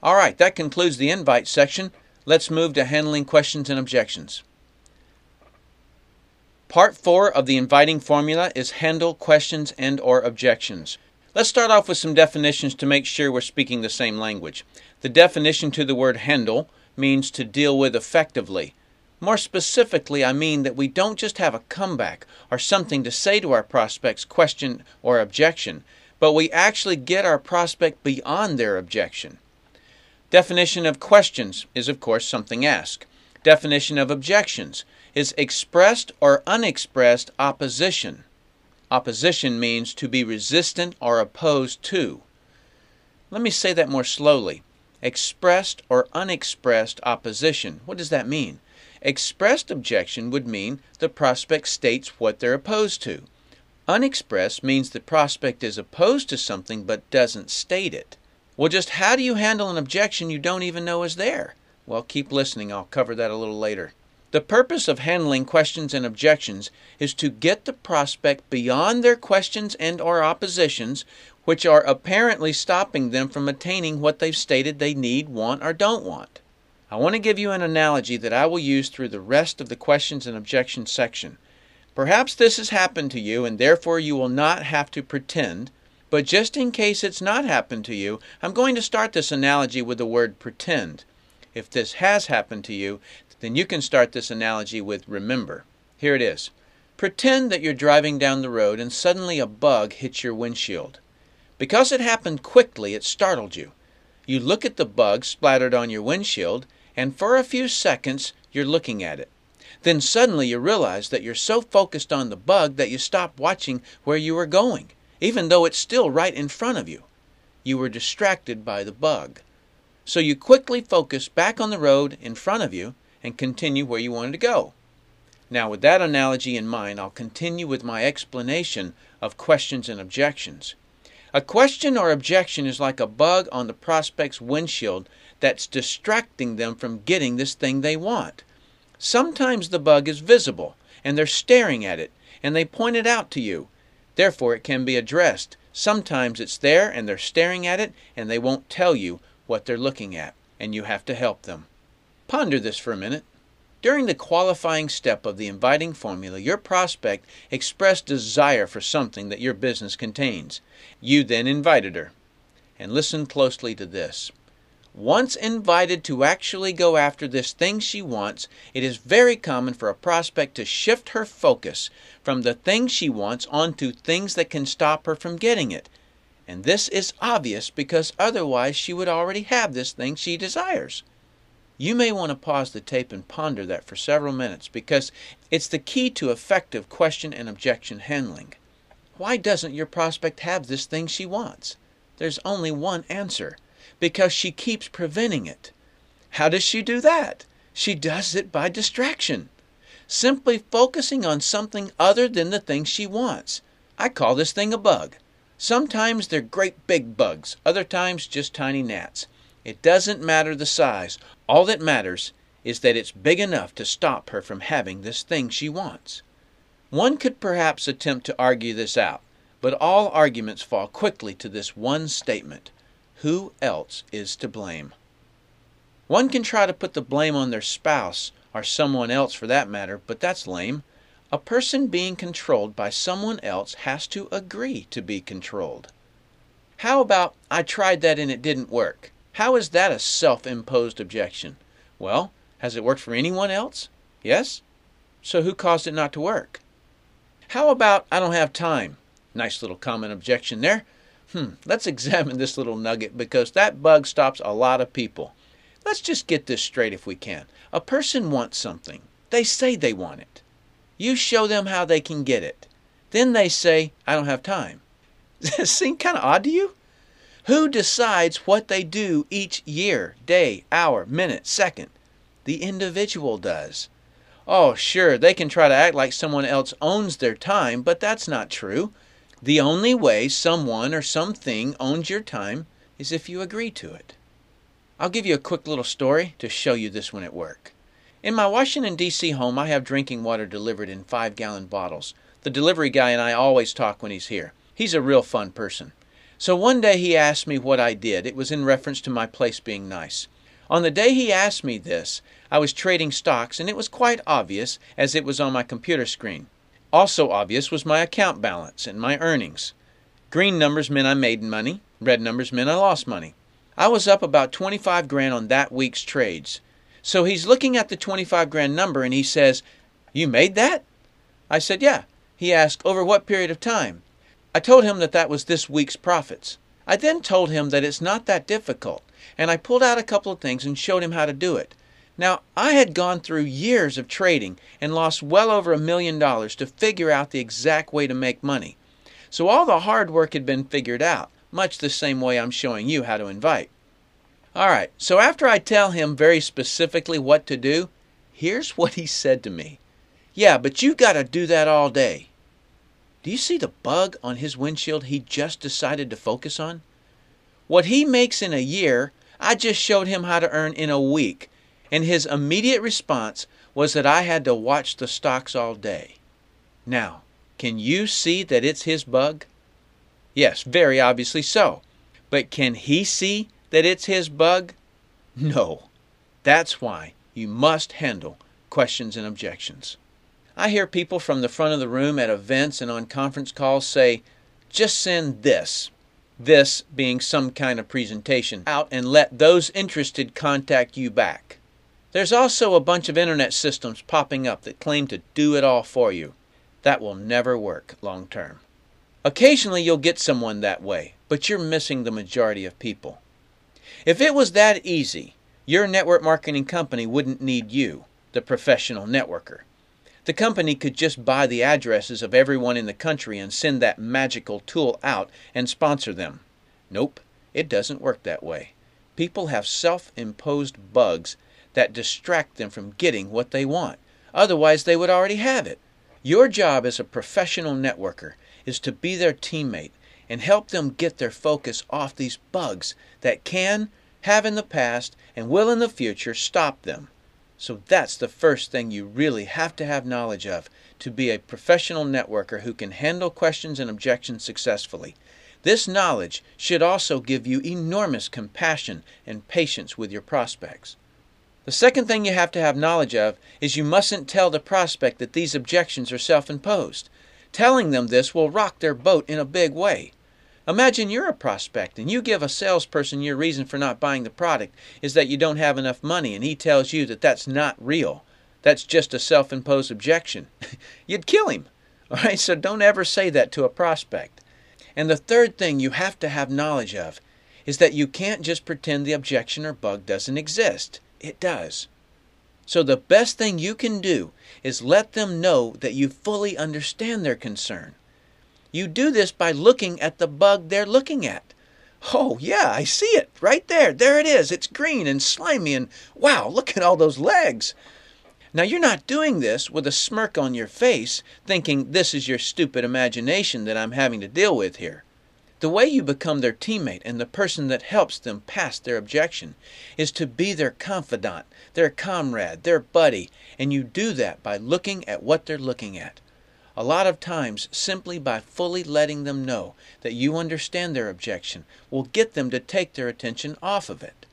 All right, that concludes the invite section. Let's move to handling questions and objections. Part 4 of the inviting formula is handle questions and/or objections. Let's start off with some definitions to make sure we're speaking the same language. The definition to the word handle means to deal with effectively. More specifically, I mean that we don't just have a comeback or something to say to our prospect's question or objection, but we actually get our prospect beyond their objection. Definition of questions is, of course, something asked. Definition of objections is expressed or unexpressed opposition. Opposition means to be resistant or opposed to. Let me say that more slowly. Expressed or unexpressed opposition. What does that mean? Expressed objection would mean the prospect states what they're opposed to. Unexpressed means the prospect is opposed to something but doesn't state it. Well, just how do you handle an objection you don't even know is there? Well, keep listening. I'll cover that a little later. The purpose of handling questions and objections is to get the prospect beyond their questions and/or oppositions, which are apparently stopping them from attaining what they've stated they need, want, or don't want. I want to give you an analogy that I will use through the rest of the questions and objections section. Perhaps this has happened to you and therefore you will not have to pretend, but just in case it's not happened to you, I'm going to start this analogy with the word pretend. If this has happened to you, then you can start this analogy with remember. Here it is. Pretend that you're driving down the road and suddenly a bug hits your windshield. Because it happened quickly, it startled you. You look at the bug splattered on your windshield, and for a few seconds, you're looking at it. Then suddenly you realize that you're so focused on the bug that you stop watching where you were going, even though it's still right in front of you. You were distracted by the bug. So you quickly focus back on the road in front of you and continue where you wanted to go. Now, with that analogy in mind, I'll continue with my explanation of questions and objections. A question or objection is like a bug on the prospect's windshield that's distracting them from getting this thing they want. Sometimes the bug is visible, and they're staring at it, and they point it out to you. Therefore, it can be addressed. Sometimes it's there, and they're staring at it, and they won't tell you what they're looking at, and you have to help them. Ponder this for a minute. During the qualifying step of the inviting formula, your prospect expressed desire for something that your business contains. You then invited her. And listen closely to this. Once invited to actually go after this thing she wants, it is very common for a prospect to shift her focus from the thing she wants onto things that can stop her from getting it. And this is obvious because otherwise she would already have this thing she desires. You may want to pause the tape and ponder that for several minutes because it's the key to effective question and objection handling. Why doesn't your prospect have this thing she wants? There's only one answer. Because she keeps preventing it. How does she do that? She does it by distraction. Simply focusing on something other than the thing she wants. I call this thing a bug. Sometimes they're great big bugs. Other times just tiny gnats. It doesn't matter the size. All that matters is that it's big enough to stop her from having this thing she wants. One could perhaps attempt to argue this out, but all arguments fall quickly to this one statement. Who else is to blame? One can try to put the blame on their spouse, or someone else for that matter, but that's lame. A person being controlled by someone else has to agree to be controlled. How about, I tried that and it didn't work? How is that a self-imposed objection? Well, has it worked for anyone else? Yes? So who caused it not to work? How about, I don't have time? Nice little common objection there. Let's examine this little nugget because that bug stops a lot of people. Let's just get this straight if we can. A person wants something. They say they want it. You show them how they can get it. Then they say, I don't have time. Does that seem kind of odd to you? Who decides what they do each year, day, hour, minute, second? The individual does. Oh, sure, they can try to act like someone else owns their time, but that's not true. The only way someone or something owns your time is if you agree to it. I'll give you a quick little story to show you this one at work. In my Washington, D.C. home, I have drinking water delivered in 5-gallon bottles. The delivery guy and I always talk when he's here. He's a real fun person. So one day he asked me what I did. It was in reference to my place being nice. On the day he asked me this, I was trading stocks, and it was quite obvious as it was on my computer screen. Also obvious was my account balance and my earnings. Green numbers meant I made money. Red numbers meant I lost money. I was up about 25 grand on that week's trades. So he's looking at the 25 grand number and he says, "You made that?" I said, "Yeah." He asked, "Over what period of time?" I told him that was this week's profits. I then told him that it's not that difficult, and I pulled out a couple of things and showed him how to do it. Now, I had gone through years of trading and lost well over $1 million to figure out the exact way to make money. So all the hard work had been figured out, much the same way I'm showing you how to invite. Alright, so after I tell him very specifically what to do, here's what he said to me. "Yeah, but you've got to do that all day." Do you see the bug on his windshield he just decided to focus on? What he makes in a year, I just showed him how to earn in a week, and his immediate response was that I had to watch the stocks all day. Now, can you see that it's his bug? Yes, very obviously so. But can he see that it's his bug? No. That's why you must handle questions and objections. I hear people from the front of the room at events and on conference calls say, "Just send this," this being some kind of presentation, "out and let those interested contact you back." There's also a bunch of internet systems popping up that claim to do it all for you. That will never work long term. Occasionally you'll get someone that way, but you're missing the majority of people. If it was that easy, your network marketing company wouldn't need you, the professional networker. The company could just buy the addresses of everyone in the country and send that magical tool out and sponsor them. Nope, it doesn't work that way. People have self-imposed bugs that distract them from getting what they want. Otherwise, they would already have it. Your job as a professional networker is to be their teammate and help them get their focus off these bugs that can, have in the past, and will in the future stop them. So that's the first thing you really have to have knowledge of to be a professional networker who can handle questions and objections successfully. This knowledge should also give you enormous compassion and patience with your prospects. The second thing you have to have knowledge of is you mustn't tell the prospect that these objections are self-imposed. Telling them this will rock their boat in a big way. Imagine you're a prospect and you give a salesperson your reason for not buying the product is that you don't have enough money, and he tells you that that's not real. That's just a self-imposed objection. You'd kill him. All right, so don't ever say that to a prospect. And the third thing you have to have knowledge of is that you can't just pretend the objection or bug doesn't exist. It does. So the best thing you can do is let them know that you fully understand their concern. You do this by looking at the bug they're looking at. "Oh yeah, I see it right there. There it is. It's green and slimy and wow, look at all those legs." Now you're not doing this with a smirk on your face thinking this is your stupid imagination that I'm having to deal with here. The way you become their teammate and the person that helps them past their objection is to be their confidant, their comrade, their buddy, and you do that by looking at what they're looking at. A lot of times, simply by fully letting them know that you understand their objection will get them to take their attention off of it.